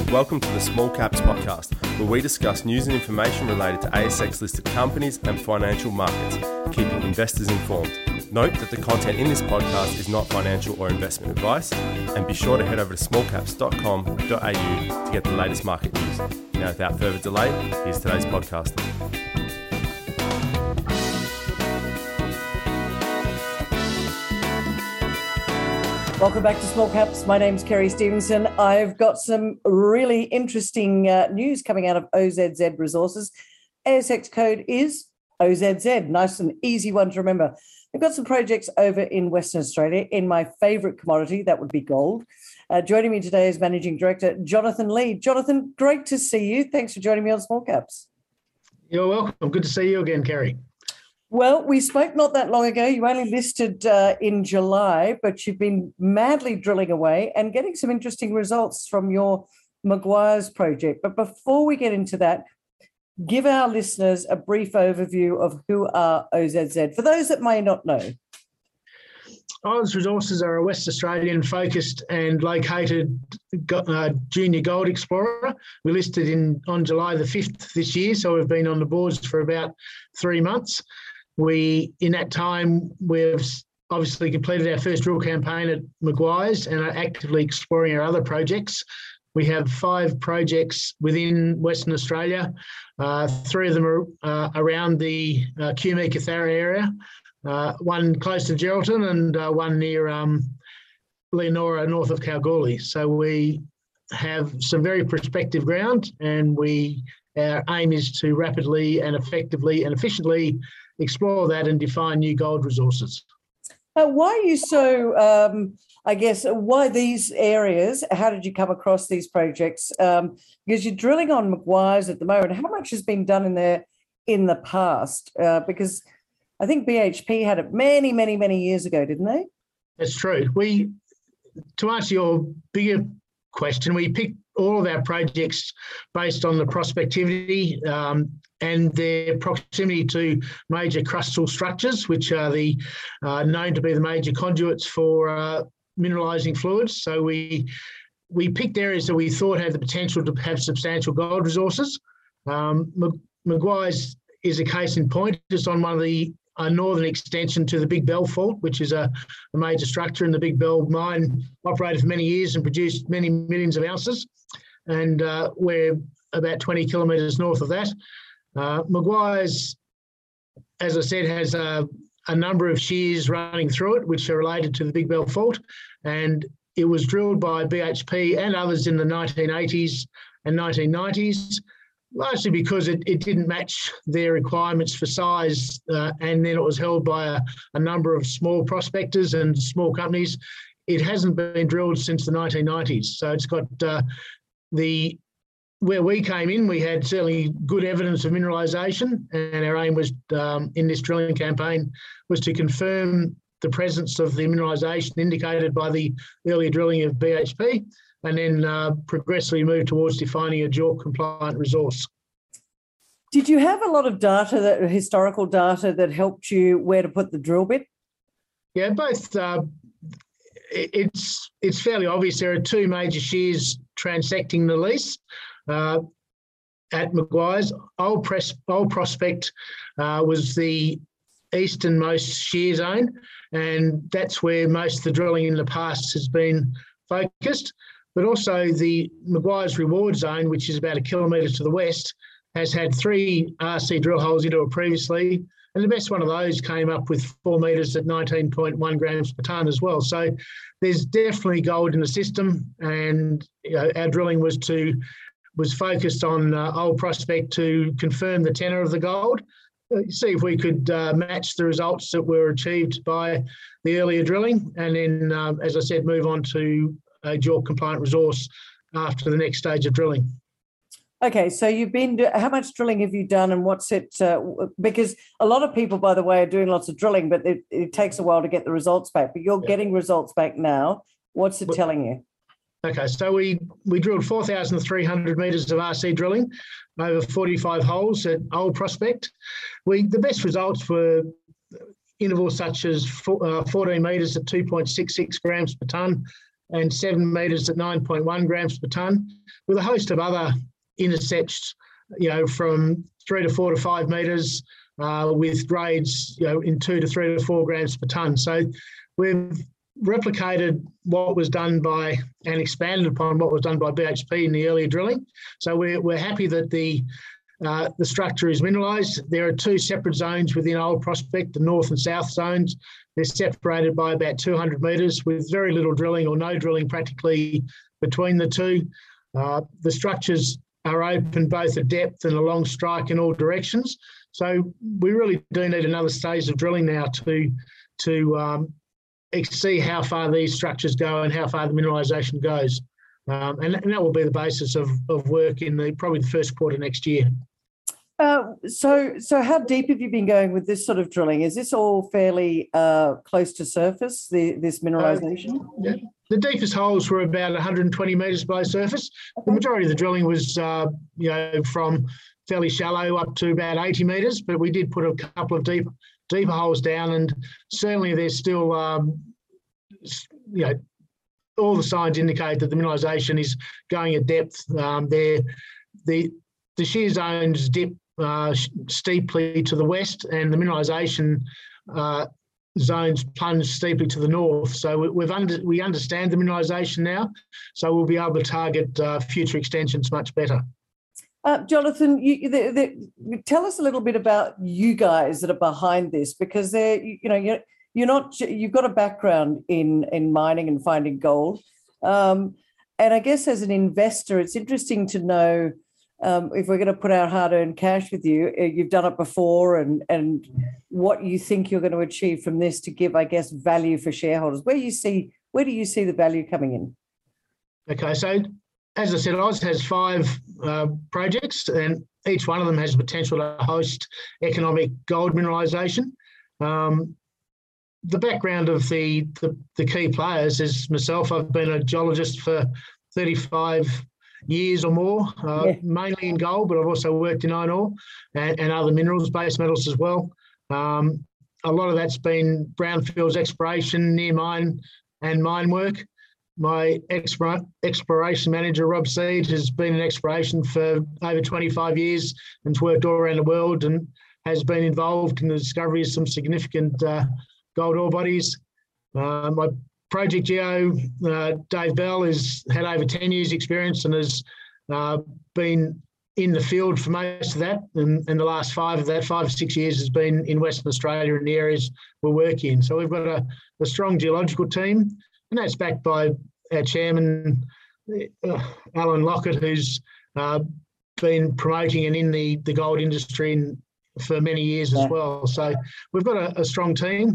welcome to the Small Caps Podcast, where we discuss news and information related to ASX-listed companies and financial markets, keeping investors informed. Note that the content in this podcast is not financial or investment advice, and be sure to head over to smallcaps.com.au to get the latest market news. Now, without further delay, here's today's podcast. Welcome back to Small Caps. My name's Kerry Stevenson. I've got some really interesting news coming out of OZZ Resources. ASX code is OZZ. Nice and easy one to remember. They've got some projects over in Western Australia in my favourite commodity, that would be gold. Joining me today is Managing Director Jonathan Lee. Jonathan, great to see you. Thanks for joining me on Small Caps. You're welcome. Good to see you again, Kerry. Well, we spoke not that long ago. You only listed in July, but you've been madly drilling away and getting some interesting results from your Maguires project. But before we get into that, give our listeners a brief overview of who are OZZ, for those that may not know. Oz Resources are a West Australian focused and located junior gold explorer. We listed on July the 5th this year, so we've been on the boards for about 3 months. In that time, we've obviously completed our first drill campaign at Maguires and are actively exploring our other projects. We have 5 projects within Western Australia. 3 of them are around the Kew-Meekatharra area, one close to Geraldton and one near Leonora, north of Kalgoorlie. So we have some very prospective ground, and our aim is to rapidly and effectively and efficiently explore that and define new gold resources. Why are you so, why these areas? How did you come across these projects? Because you're drilling on Maguires at the moment. How much has been done in there in the past? Because I think BHP had it many, many, many years ago, didn't they? That's true. To answer your bigger question, we picked all of our projects based on the prospectivity and their proximity to major crustal structures, which are known to be the major conduits for mineralising fluids. So we picked areas that we thought had the potential to have substantial gold resources. Maguires is a case in point. It's on one of the northern extension to the Big Bell Fault, which is a major structure, and the Big Bell mine operated for many years and produced many millions of ounces. And we're about 20 kilometres north of that. Maguires, as I said, has a number of shears running through it, which are related to the Big Bell Fault. And it was drilled by BHP and others in the 1980s and 1990s, largely because it didn't match their requirements for size, and then it was held by a number of small prospectors and small companies. It hasn't been drilled since the 1990s. So it's got where we came in, we had certainly good evidence of mineralisation, and our aim was in this drilling campaign was to confirm the presence of the mineralisation indicated by the earlier drilling of BHP, and then progressively move towards defining a JORC compliant resource. Did you have a lot of data, historical data, that helped you where to put the drill bit? Yeah, both. It's fairly obvious there are 2 major shears transecting the lease at Maguires. Old Prospect was the easternmost shear zone, and that's where most of the drilling in the past has been focused. But also the Maguires Reward Zone, which is about 1 kilometre to the west, has had 3 RC drill holes into it previously, and the best one of those came up with 4 metres at 19.1 grams per tonne as well. So there's definitely gold in the system, and our drilling was focused on Old Prospect to confirm the tenor of the gold, see if we could match the results that were achieved by the earlier drilling, and then, as I said, move on to a JORC compliant resource after the next stage of drilling. Okay, so how much drilling have you done, and what's it, because a lot of people, by the way, are doing lots of drilling, but it takes a while to get the results back, but you're getting results back now. What's it telling you? Okay, so we drilled 4,300 metres of RC drilling over 45 holes at Old Prospect. The best results were intervals such as 14 metres at 2.66 grams per tonne, and 7 metres at 9.1 grams per tonne, with a host of other intercepts, from 3 to 4 to 5 metres, with grades, in 2 to 3 to 4 grams per tonne. So we've replicated what was done by and expanded upon what was done by BHP in the earlier drilling. So we're happy that the structure is mineralised. There are 2 separate zones within Old Prospect, the north and south zones. They're separated by about 200 metres with very little drilling or no drilling practically between the two. The structures are open both at depth and along strike in all directions. So we really do need another stage of drilling now to see how far these structures go and how far the mineralisation goes. And that will be the basis of work in probably the first quarter next year. So how deep have you been going with this sort of drilling? Is this all fairly close to surface, this mineralisation? Yeah. The deepest holes were about 120 metres below surface. Okay. The majority of the drilling was, from fairly shallow up to about 80 metres, but we did put a couple of deeper holes down, and certainly there's still, all the signs indicate that the mineralisation is going at depth. The shear zones dip steeply to the west, and the mineralisation zones plunge steeply to the north. So we understand the mineralisation now, so we'll be able to target future extensions much better. Jonathan, tell us a little bit about you guys that are behind this, because you've got a background in mining and finding gold, and I guess as an investor, it's interesting to know. If we're going to put our hard-earned cash with you, you've done it before, and what you think you're going to achieve from this to give, I guess, value for shareholders. Where do you see the value coming in? Okay, so as I said, Oz has 5 projects, and each one of them has the potential to host economic gold mineralisation. The background of the key players is myself. I've been a geologist for 35 years or more, mainly in gold, but I've also worked in iron ore and other minerals, base metals as well. A lot of that's been brownfields exploration, near mine and mine work. My exploration manager, Rob Seed, has been in exploration for over 25 years and's worked all around the world and has been involved in the discovery of some significant gold ore bodies. My project geo, Dave Bell, has had over 10 years experience and has been in the field for most of that, and the last 5 or 6 years has been in Western Australia in the areas we work in. So we've got a strong geological team, and that's backed by our chairman, Alan Lockett, who's been promoting and in the gold industry for many years as well. So we've got a strong team.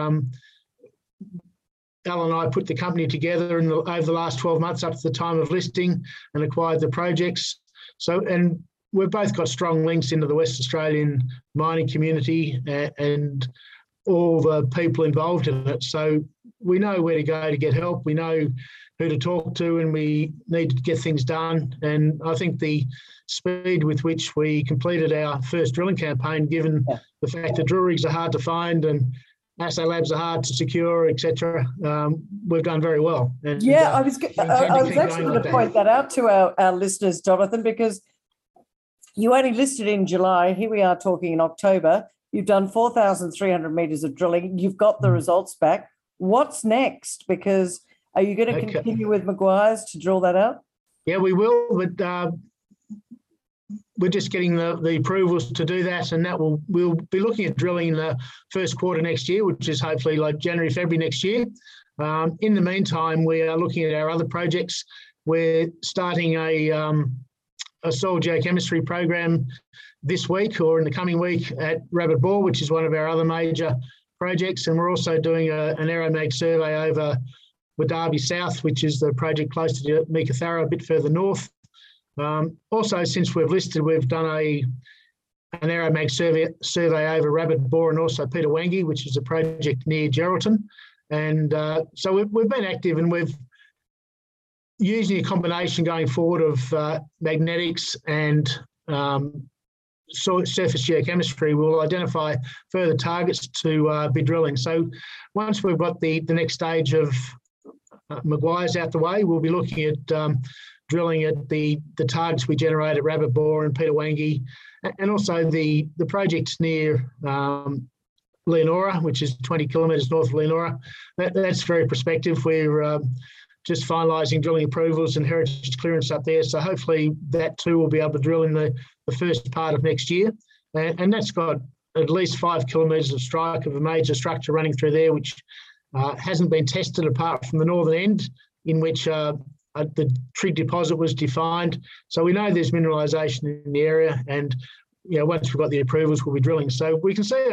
Alan and I put the company together over the last 12 months up to the time of listing and acquired the projects. And we've both got strong links into the West Australian mining community and all the people involved in it. So we know where to go to get help. We know who to talk to, and we need to get things done. And I think the speed with which we completed our first drilling campaign, given the fact that drill rigs are hard to find and assay labs are hard to secure, etc. We've done very well. And, I was actually going to point that out to our listeners, Jonathan, because you only listed in July. Here we are talking in October. You've done 4,300 metres of drilling. You've got the results back. What's next? Because are you going to continue with Maguire's to drill that out? Yeah, we will, but we're just getting the approvals to do that, and we'll be looking at drilling in the first quarter next year, which is hopefully like January, February next year. In the meantime, we are looking at our other projects. We're starting a soil geochemistry program this week or in the coming week at Rabbit Bore, which is one of our other major projects, and we're also doing an aeromag survey over Wadabi South, which is the project close to Meekatharra, a bit further north. Also, since we've listed, we've done an aeromag survey over Rabbit Bore and also Peter Wangi, which is a project near Geraldton. And so we've been active, and we've using a combination going forward of magnetics and surface geochemistry. We'll identify further targets to be drilling. So once we've got the next stage of Maguire's out the way, we'll be looking at drilling at the targets we generate at Rabbit Bore and Peterwangi, and also the projects near Leonora, which is 20 kilometres north of Leonora. That's very prospective. We're just finalising drilling approvals and heritage clearance up there. So hopefully that too will be able to drill in the first part of next year. And that's got at least 5 kilometres of strike of a major structure running through there, which hasn't been tested apart from the northern end, in which the Trigg deposit was defined. So we know there's mineralisation in the area, and once we've got the approvals, we'll be drilling. So we can see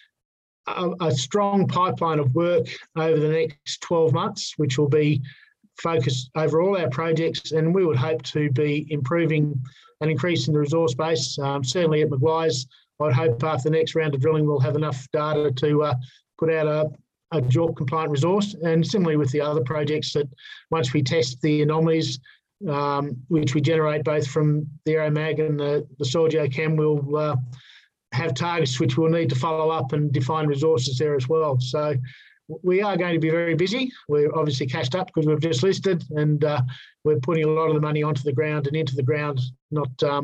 a strong pipeline of work over the next 12 months, which will be focused over all our projects, and we would hope to be improving and increasing the resource base. Certainly at Maguire's, I'd hope after the next round of drilling we'll have enough data to put out a JORC compliant resource, and similarly with the other projects, that once we test the anomalies, which we generate both from the Aeromag and the soil geochem, we'll have targets which we'll need to follow up and define resources there as well. So we are going to be very busy. We're obviously cashed up because we've just listed, and we're putting a lot of the money onto the ground and into the ground, not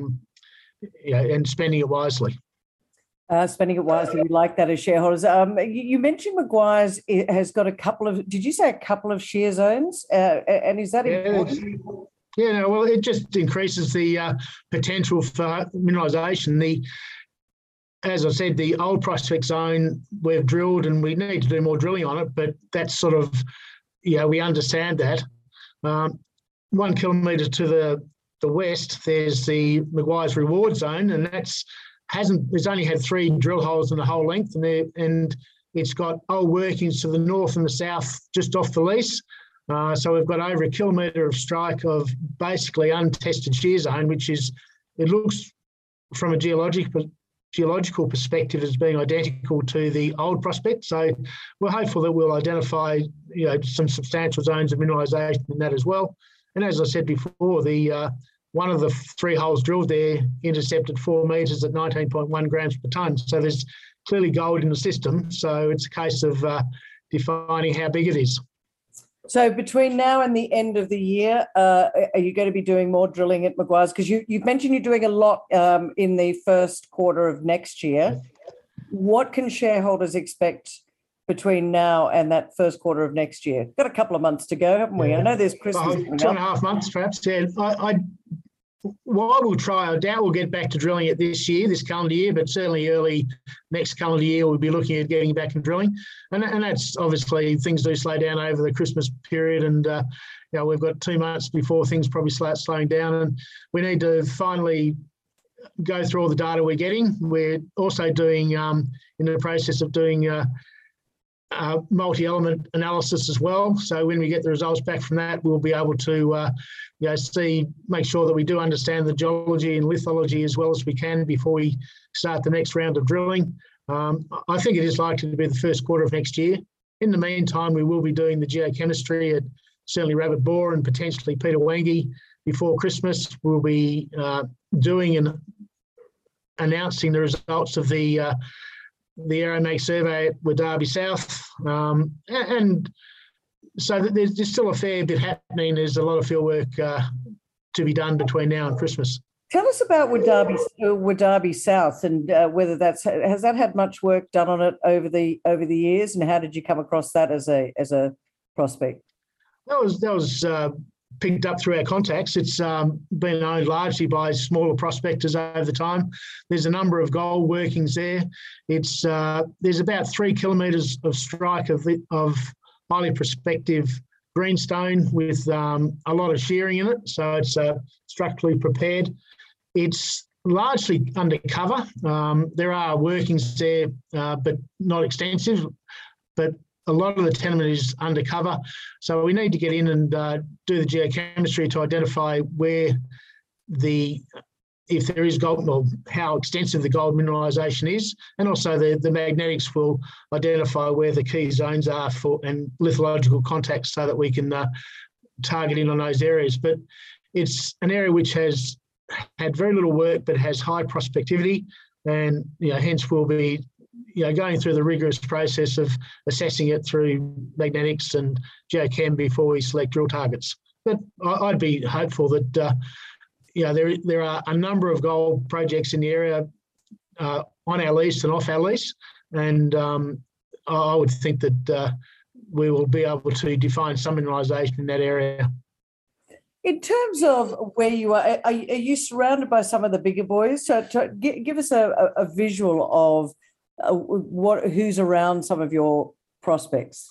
and spending it wisely. Spending it wisely, we like that as shareholders. You mentioned Maguire's has got a couple of, did you say a couple of shear zones? And is that important? Well, it just increases the potential for mineralisation. As I said, the old prospect zone we've drilled, and we need to do more drilling on it, but that's sort of, we understand that. 1 kilometre to the west, there's the Maguire's reward zone, and it's only had 3 drill holes in the whole length, and it's got old workings to the north and the south just off the lease. So we've got over 1 kilometre of strike of basically untested shear zone, which is, it looks from a geological perspective as being identical to the old prospect. So we're hopeful that we'll identify some substantial zones of mineralisation in that as well. And as I said before, one of the 3 holes drilled there intercepted 4 metres at 19.1 grams per tonne. So there's clearly gold in the system. So it's a case of defining how big it is. So between now and the end of the year, are you going to be doing more drilling at Maguire's? Because you've mentioned you're doing a lot in the first quarter of next year. What can shareholders expect between now and that first quarter of next year? Got a couple of months to go, haven't we? I know there's Christmas. 2.5 months, perhaps. Yeah. What we'll try, I doubt we'll get back to drilling it this calendar year, but certainly early next calendar year, we'll be looking at getting back and drilling. And that's obviously, things do slow down over the Christmas period, and we've got 2 months before things probably start slowing down, and we need to finally go through all the data we're getting. We're also doing, in the process of doing multi-element analysis as well. So when we get the results back from that, we'll be able to make sure that we do understand the geology and lithology as well as we can before we start the next round of drilling. I think it is likely to be the first quarter of next year. In the meantime, we will be doing the geochemistry at certainly Rabbit Bore and potentially Peterwangi before Christmas. We'll be doing and announcing the results of the Aeromag survey at Wadabi South. And so there's still a fair bit happening. There's a lot of field work to be done between now and Christmas. Tell us about Wadabi South, and whether has that had much work done on it over the years, and how did you come across that as a prospect? That was picked up through our contacts. It's been owned largely by smaller prospectors over the time. There's a number of gold workings there. It's there's about 3 kilometres of strike of highly prospective greenstone with a lot of shearing in it, so it's structurally prepared. It's largely undercover. There are workings there, but not extensive. But a lot of the tenement is undercover, so we need to get in and do the geochemistry to identify where if there is gold, or how extensive the gold mineralisation is, and also the magnetics will identify where the key zones are and lithological contacts, so that we can target in on those areas. But it's an area which has had very little work but has high prospectivity, and hence we'll be going through the rigorous process of assessing it through magnetics and geochem before we select drill targets. But I'd be hopeful that there are a number of gold projects in the area on our lease and off our lease, and I would think that we will be able to define some mineralisation in that area. In terms of where you are you surrounded by some of the bigger boys? So give us a visual of who's around some of your prospects.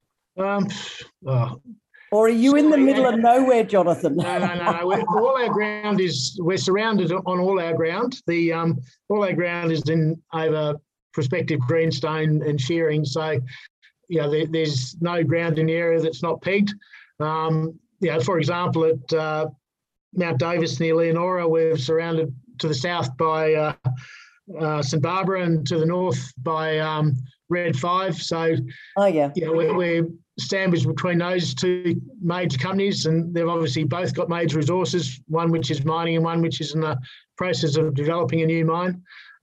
Or are you in the middle of nowhere, Jonathan? No. All our ground we're surrounded on all our ground. All our ground is in over prospective greenstone and shearing. So, there's no ground in the area that's not pegged. For example, at Mount Davis near Leonora, we're surrounded to the south by St Barbara and to the north by Red 5. So, we're sandwiched between those two major companies, and they've obviously both got major resources, one which is mining and one which is in the process of developing a new mine.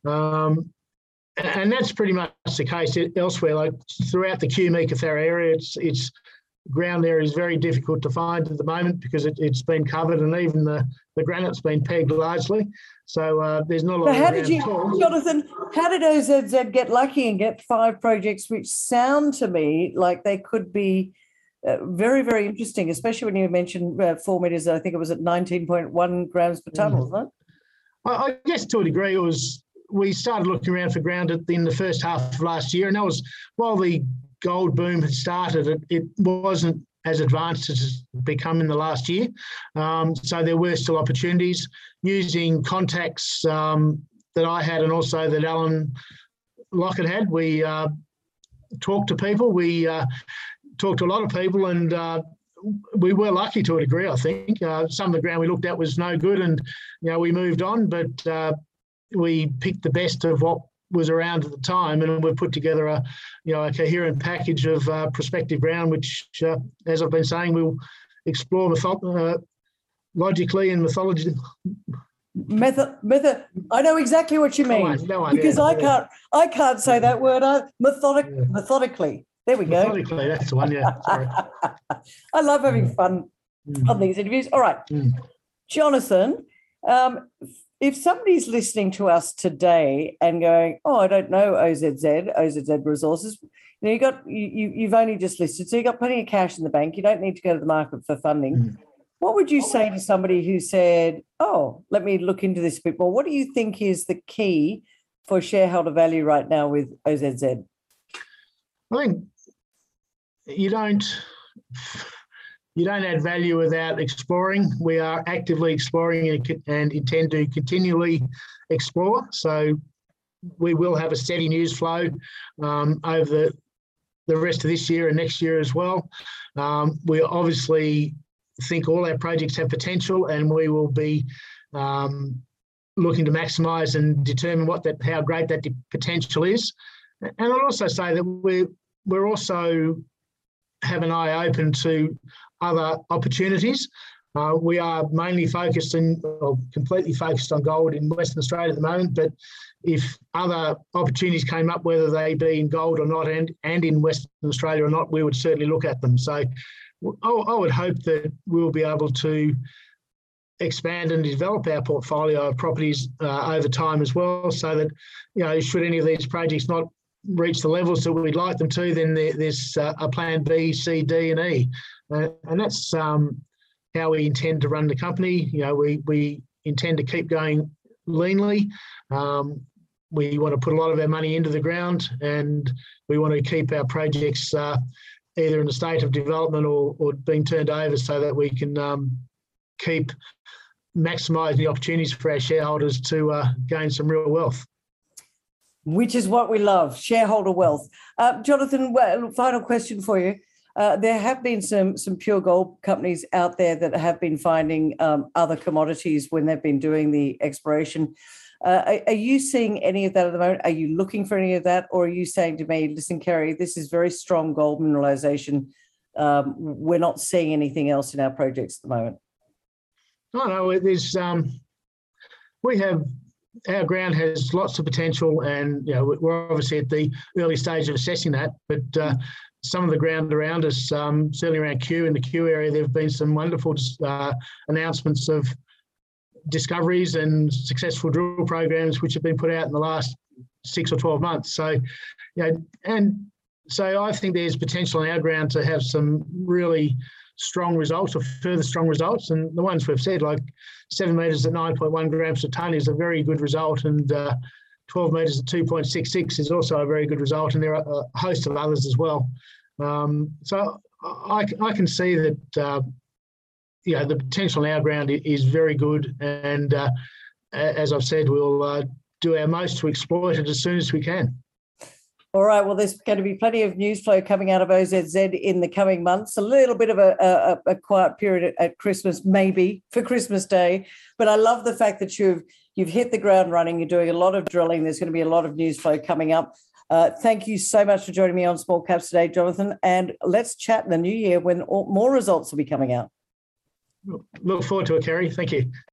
And that's pretty much the case elsewhere. Like throughout the Kew-Meekatharra area, it's ground there is very difficult to find at the moment because it's been covered, and even the granite's been pegged largely. So there's not a lot of ground at all. Jonathan, how did OZZ get lucky and get 5 projects which sound to me like they could be very, very interesting, especially when you mentioned 4 metres, I think it was at 19.1 grams per tonne, wasn't it? I guess to a degree we started looking around for ground in the first half of last year, and that was while the gold boom had started, it wasn't as advanced as it's become in the last year. So there were still opportunities using contacts that I had and also that Alan Lockett had. We talked to people. We talked to a lot of people, and we were lucky to a degree, I think. Some of the ground we looked at was no good, and we moved on, but we picked the best of what was around at the time, and we've put together a coherent package of prospective ground, which, as I've been saying, we'll explore logically and methodology. Method. I know exactly what you mean because I can't say that word. Methodically. There we go. Methodically, that's the one. Yeah. Sorry. I love having fun on these interviews. All right, Jonathan. If somebody's listening to us today and going, "Oh, I don't know OZZ Resources," you've only just listed, so you've got plenty of cash in the bank. You don't need to go to the market for funding. What would you say to somebody who said, "Oh, let me look into this a bit more"? What do you think is the key for shareholder value right now with OZZ? I think you don't add value without exploring. We are actively exploring and intend to continually explore. So we will have a steady news flow over the rest of this year and next year as well. We obviously think all our projects have potential, and we will be looking to maximise and determine how great that potential is. And I'll also say that we're also have an eye open to other opportunities. We are mainly completely focused on gold in Western Australia at the moment, but if other opportunities came up, whether they be in gold or not and in Western Australia or not, we would certainly look at them. So I would hope that we'll be able to expand and develop our portfolio of properties over time as well, so that, should any of these projects not reach the levels that we'd like them to, then there's a plan B, C, D, and E. And that's how we intend to run the company. We intend to keep going leanly. We want to put a lot of our money into the ground, and we want to keep our projects either in a state of development or being turned over, so that we can keep maximising the opportunities for our shareholders to gain some real wealth. Which is what we love, shareholder wealth. Jonathan, final question for you. There have been some pure gold companies out there that have been finding other commodities when they've been doing the exploration. Are you seeing any of that at the moment? Are you looking for any of that? Or are you saying to me, listen, Kerry, this is very strong gold mineralisation. We're not seeing anything else in our projects at the moment? No, there's we have our ground has lots of potential, and we're obviously at the early stage of assessing that. But some of the ground around us, certainly around Kew, in the Kew area, there have been some wonderful announcements of discoveries and successful drill programs which have been put out in the last 6 or 12 months. So, so I think there's potential on our ground to have some really strong results or further strong results. And the ones we've said, like 7 metres at 9.1 grams per tonne is a very good result, and 12 metres at 2.66 is also a very good result, and there are a host of others as well. So I can see that the potential on our ground is very good, and as I've said, we'll do our most to exploit it as soon as we can. All right, well, there's going to be plenty of news flow coming out of OZZ in the coming months. A little bit of a quiet period at Christmas, maybe for Christmas Day. But I love the fact that you've hit the ground running. You're doing a lot of drilling. There's going to be a lot of news flow coming up. Thank you so much for joining me on Small Caps today, Jonathan. And let's chat in the new year when more results will be coming out. Look forward to it, Kerry. Thank you.